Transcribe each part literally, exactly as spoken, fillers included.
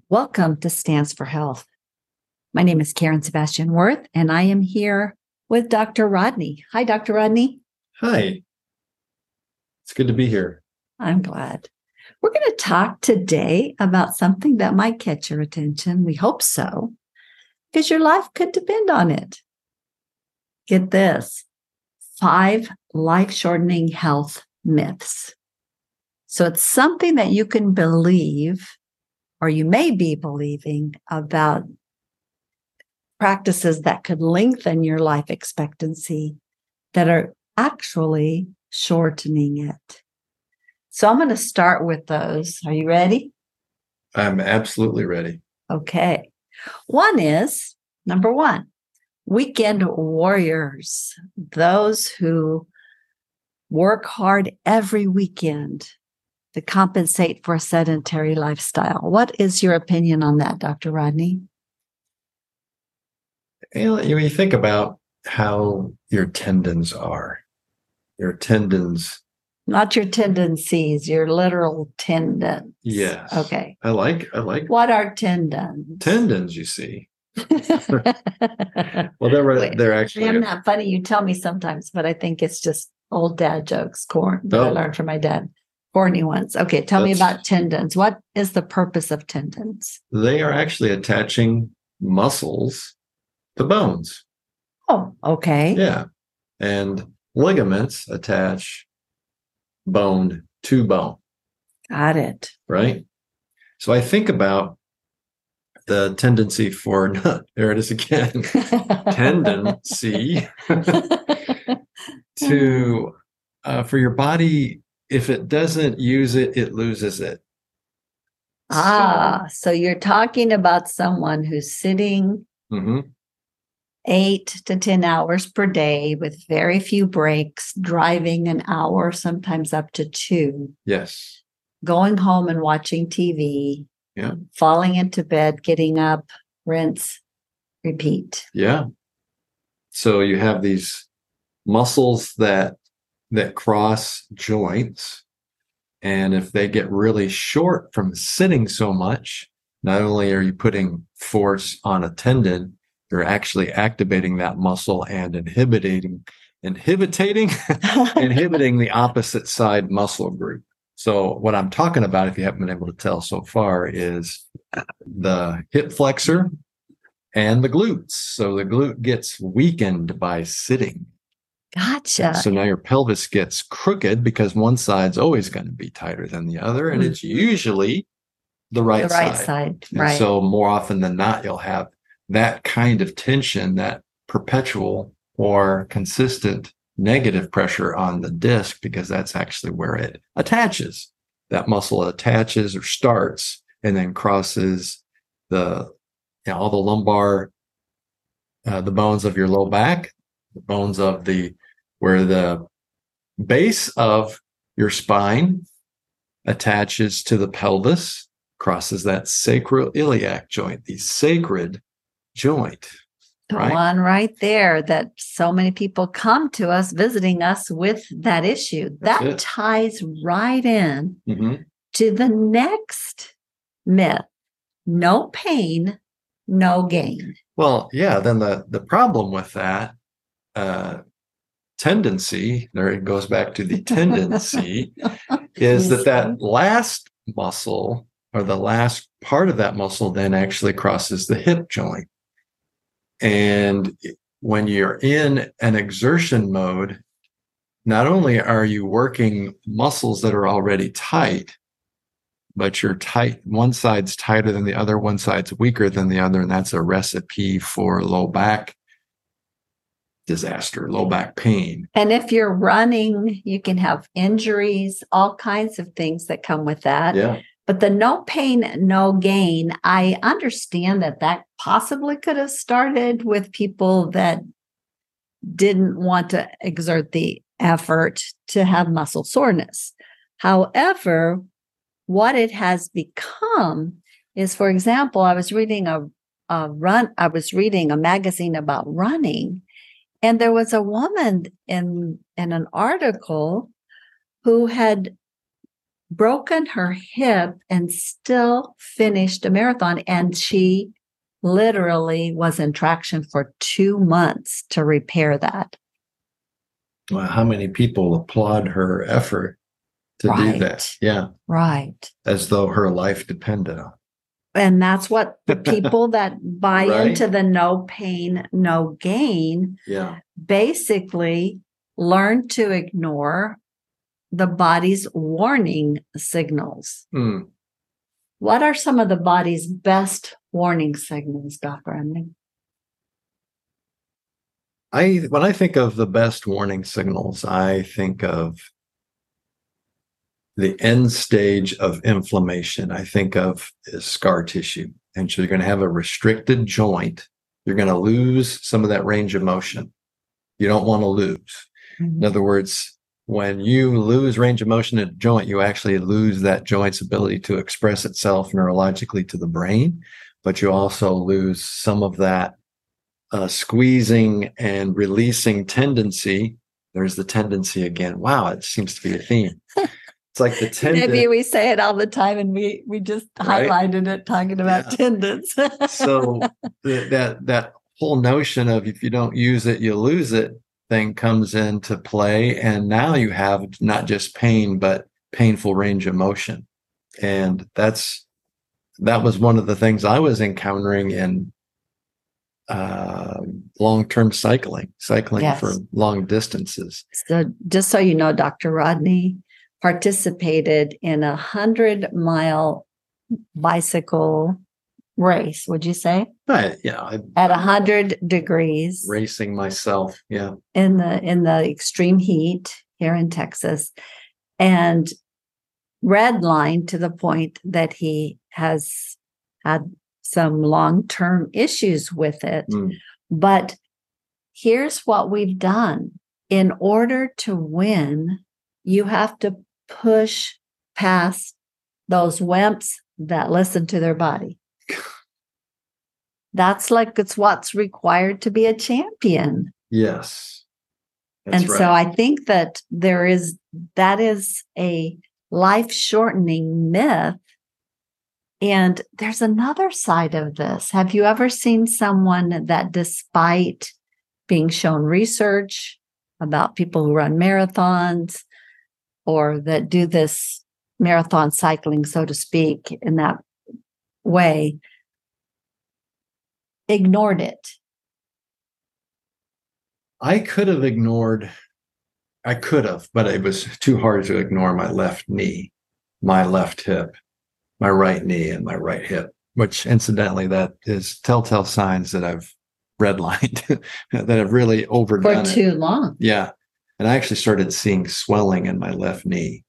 Welcome to Stands for Health. My name is Karen Sebastian Worth, and I am here with Doctor Rodney. Hi, Doctor Rodney. Hi. It's good to be here. I'm glad. We're going to talk today about something that might catch your attention. We hope so, because your life could depend on it. Get this, five life-shortening health myths. So it's something that you can believe, or you may be believing, about practices that could lengthen your life expectancy that are actually shortening it. So I'm going to start with those. Are you ready? I'm absolutely ready. Okay. One is, number one, weekend warriors, those who work hard every weekend to compensate for a sedentary lifestyle. What is your opinion on that, Doctor Rodney? You know, when you think about how your tendons are, your tendons. Not your tendencies, your literal tendons. Yes. Okay. I like, I like. What are tendons? Tendons, you see. Well, they're, Wait, they're actually. I'm not funny. You tell me sometimes, but I think it's just old dad jokes, corn that Oh. I learned from my dad. Corny ones. Okay, tell me That's- about tendons. What is the purpose of tendons? They are actually attaching muscles to bones. Oh, okay. Yeah. And ligaments attach bone to bone, Got it. right? So I think about the tendency for, there it is again, tendency to, uh, for your body, if it doesn't use it, it loses it. Ah, so you're talking about someone who's sitting So, mhm. eight to ten hours per day with very few breaks, driving an hour, sometimes up to two, Yes. going home and watching T V, Yeah. falling into bed, getting up, rinse, repeat. Yeah. So you have these muscles that that cross joints, and if they get really short from sitting so much, not only are you putting force on a tendon, you're actually activating that muscle and inhibiting inhibiting inhibiting the opposite side muscle group. So what I'm talking about, if you haven't been able to tell so far, is the hip flexor and the glutes. So the glute gets weakened by sitting. Gotcha. So now your pelvis gets crooked because one side's always going to be tighter than the other, and it's usually the right The right side. side. And Right. so more often than not, you'll have that kind of tension, that perpetual or consistent negative pressure on the disc, because that's actually where it attaches. That muscle attaches or starts and then crosses the, you know, all the lumbar, uh, the bones of your low back, the bones of the, where the base of your spine attaches to the pelvis, crosses that sacroiliac joint, the sacred joint. The Right. one right there that so many people come to us visiting us with that issue. That's That it. ties right in Mm-hmm. to the next myth. No pain, no gain. Well, yeah, then the, the problem with that uh, tendency, there it goes back to the tendency, is that that last muscle or the last part of that muscle then actually crosses the hip joint. And when you're in an exertion mode, not only are you working muscles that are already tight, but you're tight. One side's tighter than the other, one side's weaker than the other, and that's a recipe for low back disaster, low back pain. And if you're running, you can have injuries, all kinds of things that come with that. Yeah. But the no pain, no gain, I understand that that possibly could have started with people that didn't want to exert the effort to have muscle soreness. However, what it has become is, for example, I was reading a, a run, I was reading a magazine about running, and there was a woman in, in an article who had broken her hip and still finished a marathon. And she literally was in traction for two months to repair that. Well, how many people applaud her effort to Right. do that? Yeah. Right. As though her life depended on it. And that's what the people that buy Right. into the no pain, no gain Yeah. basically learn to ignore the body's warning signals. Mm. What are some of the body's best warning signals, Doctor Emily? I when I think of the best warning signals, I think of the end stage of inflammation. I think of scar tissue. And so you're going to have a restricted joint. You're going to lose some of that range of motion. You don't want to lose. Mm-hmm. In other words, when you lose range of motion in a joint, you actually lose that joint's ability to express itself neurologically to the brain, but you also lose some of that uh, squeezing and releasing tendency. There's the tendency again. Wow, it seems to be a theme. It's like the tendon. Maybe we say it all the time, and we we just right? highlighted it talking about yeah. tendons. So the, that that whole notion of if you don't use it, you lose it thing comes into play, and now you have not just pain but painful range of motion, and that's that was one of the things I was encountering in uh, long-term cycling, cycling yes. for long distances. So, just so you know, Doctor Rodney participated in a hundred mile bicycle race. Would you say? Right. Yeah. I, At a hundred degrees, racing myself. Yeah. In the in the extreme heat here in Texas, and redlined to the point that he has had some long-term issues with it. Mm. But here's what we've done: in order to win, you have to push past those wimps that listen to their body. That's like it's what's required to be a champion. Yes. That's and right. So I think that there is, that is a life-shortening myth. And there's another side of this. Have you ever seen someone that, despite being shown research about people who run marathons or that do this marathon cycling, so to speak, in that way, ignored it? I could have ignored, I could have, but it was too hard to ignore my left knee, my left hip, my right knee, and my right hip, which incidentally, that is telltale signs that I've redlined, that have really overdone For too it. long. Yeah. And I actually started seeing swelling in my left knee.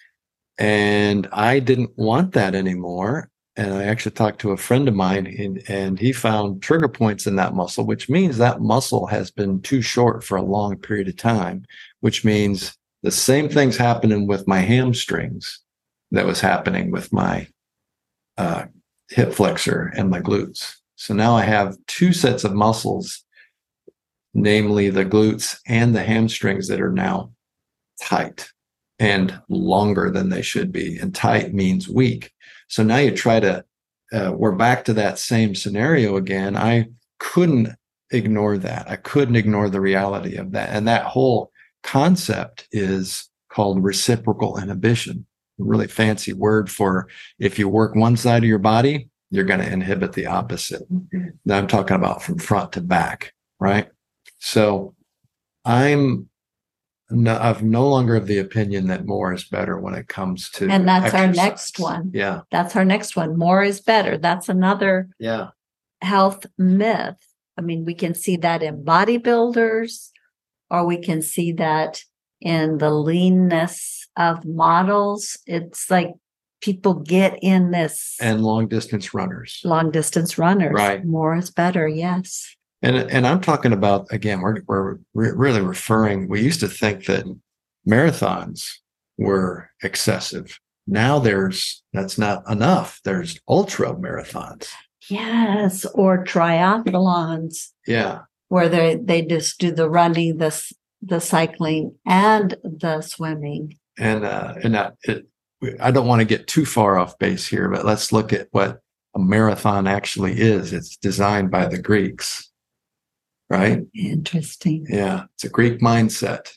And I didn't want that anymore. And I actually talked to a friend of mine, and, and he found trigger points in that muscle, which means that muscle has been too short for a long period of time, which means the same thing's happening with my hamstrings that was happening with my uh, hip flexor and my glutes. So now I have two sets of muscles, namely the glutes and the hamstrings, that are now tight and longer than they should be. And tight means weak. So now you try to, uh, we're back to that same scenario again. I couldn't ignore that. I couldn't ignore the reality of that. And that whole concept is called reciprocal inhibition, a really fancy word for if you work one side of your body, you're going to inhibit the opposite. Mm-hmm. Now I'm talking about from front to back, right? So I'm no, I'm no longer of the opinion that more is better when it comes to And that's exercise. Our next one. Yeah. That's our next one. More is better. That's another yeah. health myth. I mean, we can see that in bodybuilders, or we can see that in the leanness of models. It's like people get in this. And long distance runners. Long distance runners. Right. More is better. Yes. And and I'm talking about, again, we're we're re- really referring, we used to think that marathons were excessive. Now there's, that's not enough. There's ultra marathons. Yes. Or triathlons. Yeah. Where they, they just do the running, the, the cycling, and the swimming. And, uh, and that, it, I don't want to get too far off base here, but let's look at what a marathon actually is. It's designed by the Greeks, right? Interesting. Yeah, it's a Greek mindset.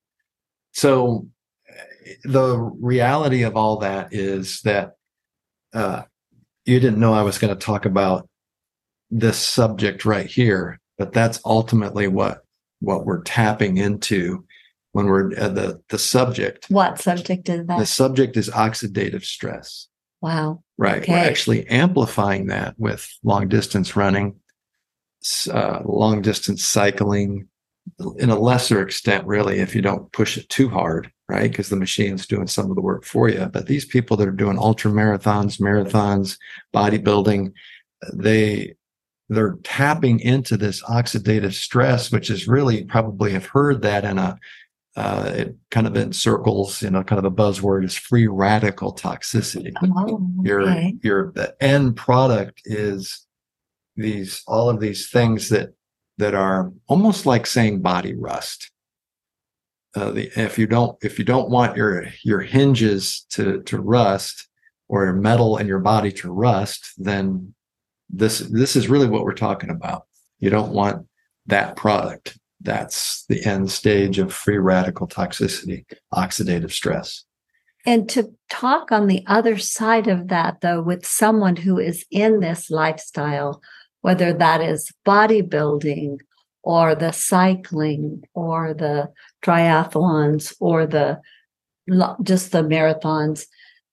So the reality of all that is that uh, you didn't know I was going to talk about this subject right here, but that's ultimately what what we're tapping into when we're uh, the the subject. What subject is that? The subject is oxidative stress. Wow. Right. Okay. We're actually amplifying that with long distance running, uh, long distance cycling, in a lesser extent, really, if you don't push it too hard, right? Because the machine's doing some of the work for you. But these people that are doing ultra marathons, marathons, bodybuilding, they they're tapping into this oxidative stress, which is really probably have heard that in a uh, it kind of in circles, you know, kind of a buzzword is free radical toxicity. Oh, okay. Your your the end product is these all of these things that that are almost like saying body rust. Uh, the, if you don't if you don't want your your hinges to to rust or your metal in your body to rust, then this this is really what we're talking about. You don't want that product. That's the end stage of free radical toxicity, oxidative stress. And to talk on the other side of that, though, with someone who is in this lifestyle, whether that is bodybuilding or the cycling or the triathlons or the just the marathons,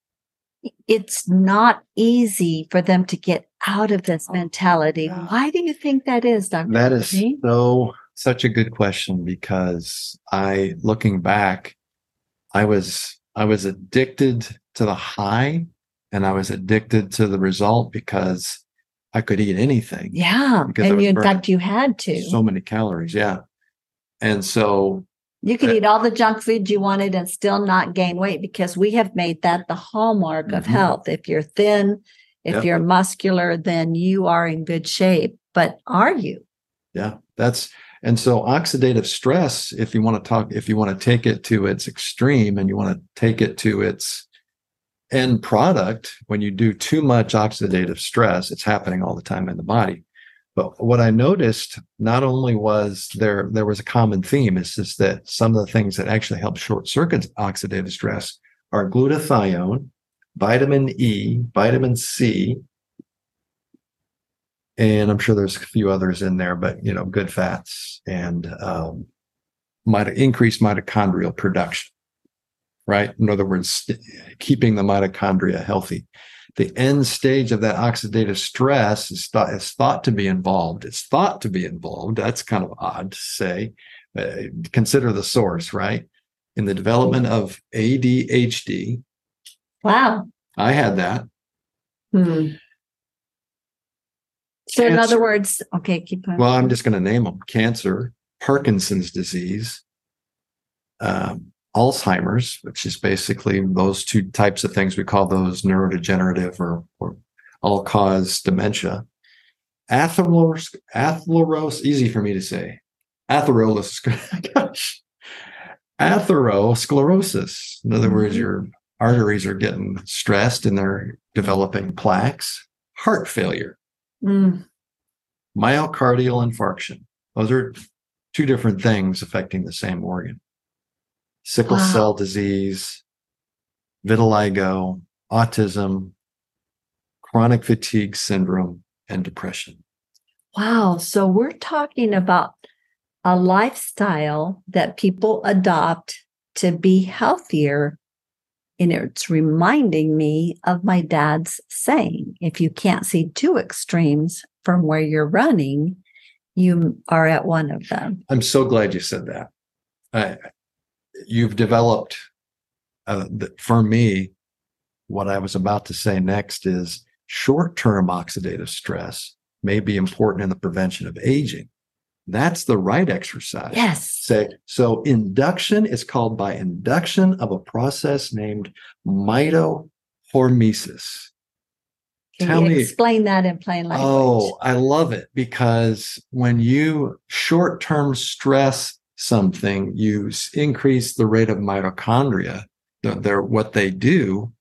it's not easy for them to get out of this mentality. Why do you think that is, Doctor That is Courtney? so such a good question, because I, looking back, I was I was addicted to the high, and I was addicted to the result because I could eat anything. Yeah, Because I and was you, in burning fact, you had to. so many calories. Yeah, and so You could Uh, eat all the junk food you wanted and still not gain weight, because we have made that the hallmark of Mhm. health. If you're thin, if Yep. you're muscular, then you are in good shape. But are you? yeah, that's and so oxidative stress. If you want to talk, if you want to take it to its extreme, and you want to take it to its end product, when you do too much oxidative stress, it's happening all the time in the body. But what I noticed, not only was there there was a common theme, is just that some of the things that actually help short circuit oxidative stress are glutathione, vitamin E, vitamin C, and I'm sure there's a few others in there, but you know, good fats and um, mit- increased mitochondrial production. Right? In other words, st- keeping the mitochondria healthy. The end stage of that oxidative stress is thought, is thought to be involved. It's thought to be involved. That's kind of odd to say. Uh, consider the source, right? In the development of A D H D. Wow. I had that. Hmm. So, in Cancer. other words, okay, keep going. Well, I'm just going to name them: cancer, Parkinson's disease, um, Alzheimer's, which is basically those two types of things. We call those neurodegenerative or, or all-cause dementia. Atheros, atheros, easy for me to say. Atherosclerosis. Gosh. Atherosclerosis. In other mm-hmm. words, your arteries are getting stressed and they're developing plaques. Heart failure. Mm. Myocardial infarction. Those are two different things affecting the same organ. Sickle wow. cell disease, vitiligo, autism, chronic fatigue syndrome, and depression. Wow. So we're talking about a lifestyle that people adopt to be healthier. And it's reminding me of my dad's saying, if you can't see two extremes from where you're running, you are at one of them. I'm so glad you said that. I, You've developed, uh, for me, what I was about to say next is short-term oxidative stress may be important in the prevention of aging. That's the right exercise. Yes. Say, so induction is called by induction of a process named mitohormesis. Can Tell you me, explain that in plain language? Oh, I love it, because when you short-term stress something, you increase the rate of mitochondria. They're, they're what they do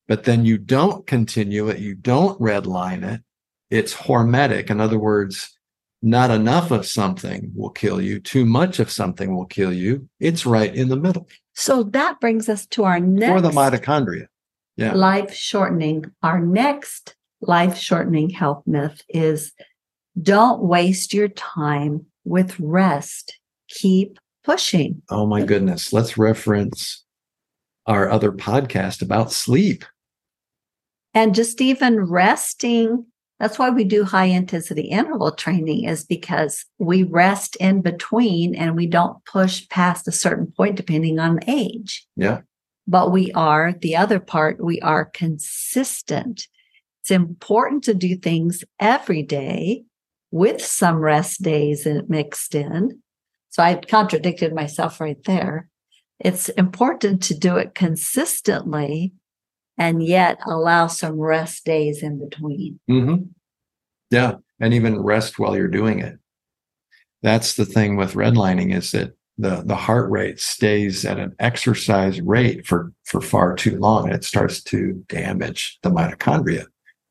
but then you don't continue it, you don't redline it, it's hormetic. In other words, not enough of something will kill you, too much of something will kill you. It's right in the middle. So that brings us to our next for the mitochondria. Yeah. Life shortening. Our next life shortening health myth is don't waste your time with rest. Keep pushing. Oh my goodness. Let's reference our other podcast about sleep. And just even resting. That's why we do high intensity interval training, is because we rest in between and we don't push past a certain point depending on age. Yeah. But we are, the other part, we are consistent. It's important to do things every day with some rest days mixed in. So I contradicted myself right there. It's important to do it consistently and yet allow some rest days in between. Mm-hmm. Yeah. And even rest while you're doing it. That's the thing with redlining, is that the, the heart rate stays at an exercise rate for, for far too long, and it starts to damage the mitochondria.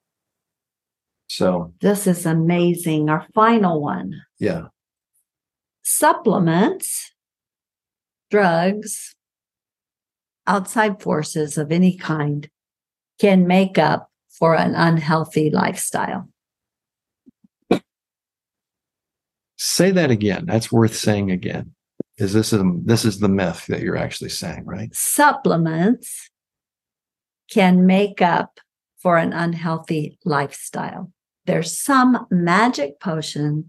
So this is amazing. Our final one. Yeah. Supplements, drugs, outside forces of any kind can make up for an unhealthy lifestyle. Say that again. That's worth saying again. Is this a, this is the myth that you're actually saying, right? Supplements can make up for an unhealthy lifestyle. There's some magic potion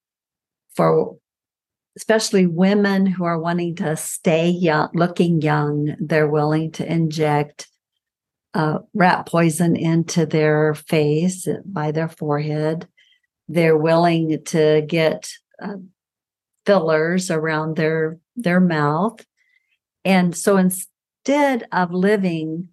for especially women who are wanting to stay young, looking young. They're willing to inject uh, rat poison into their face, by their forehead. They're willing to get uh, fillers around their, their mouth. And so instead of living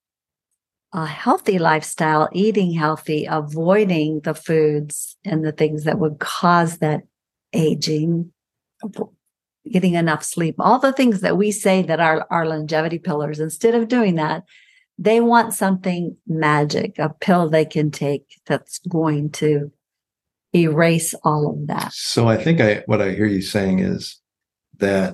a healthy lifestyle, eating healthy, avoiding the foods and the things that would cause that aging, getting enough sleep, all the things that we say that are our longevity pillars, instead of doing that, they want something magic, a pill they can take that's going to erase all of that. So I think I what I hear you saying is that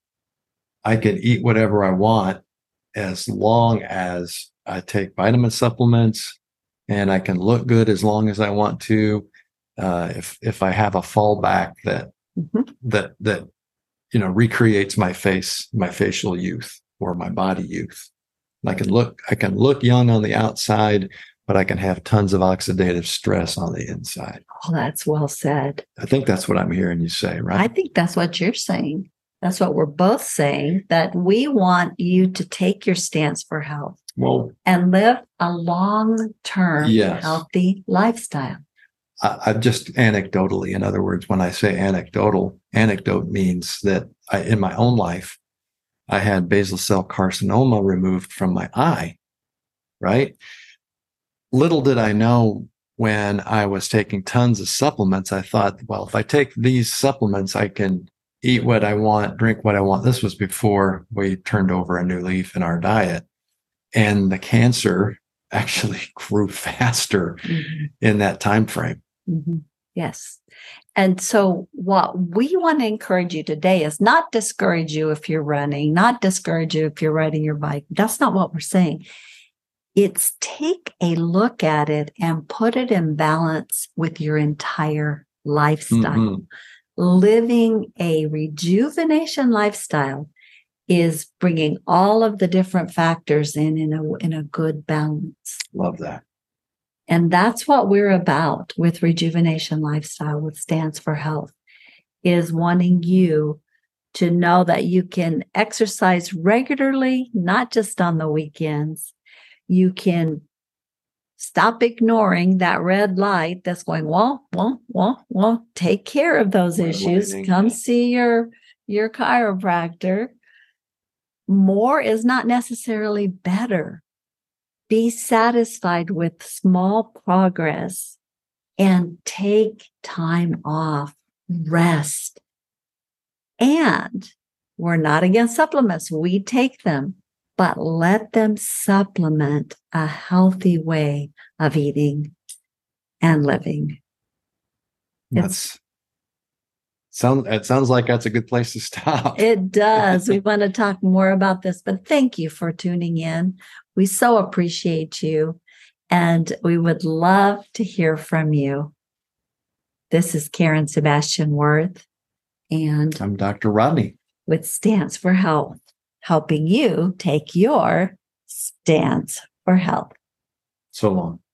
I can eat whatever I want as long as I take vitamin supplements, and I can look good as long as I want to. Uh, if if I have a fallback that mm-hmm. that that you know recreates my face, my facial youth or my body youth, and I can look I can look young on the outside, but I can have tons of oxidative stress on the inside. Oh, that's well said. I think that's what I'm hearing you say, right? I think that's what you're saying. That's what we're both saying, that we want you to take your stance for health well, and live a long-term yes. healthy lifestyle. I, I've just anecdotally, in other words, when I say anecdotal, anecdote means that I, in my own life, I had basal cell carcinoma removed from my eye, right? Little did I know, when I was taking tons of supplements, I thought, well, if I take these supplements, I can eat what I want, drink what I want. This was before we turned over a new leaf in our diet. And the cancer actually grew faster mm-hmm. in that time frame. Mm-hmm. Yes. And so what we want to encourage you today is not discourage you if you're running, not discourage you if you're riding your bike. That's not what we're saying. It's take a look at it and put it in balance with your entire lifestyle. Mm-hmm. Living a rejuvenation lifestyle is bringing all of the different factors in in a, in a good balance. Love that. And that's what we're about with Rejuvenation Lifestyle, which stands for health, is wanting you to know that you can exercise regularly, not just on the weekends. You can stop ignoring that red light that's going, well, well, well, well, take care of those red issues. Lighting. Come see your, your chiropractor. More is not necessarily better. Be satisfied with small progress and take time off, rest. And we're not against supplements. We take them. but let them supplement a healthy way of eating and living. That's sound it sounds like that's a good place to stop. It does. We want to talk more about this, but thank you for tuning in. We so appreciate you, and we would love to hear from you. This is Karen Sebastian Worth, and I'm Doctor Rodney with Stance for Health, helping you take your stance for health. So long.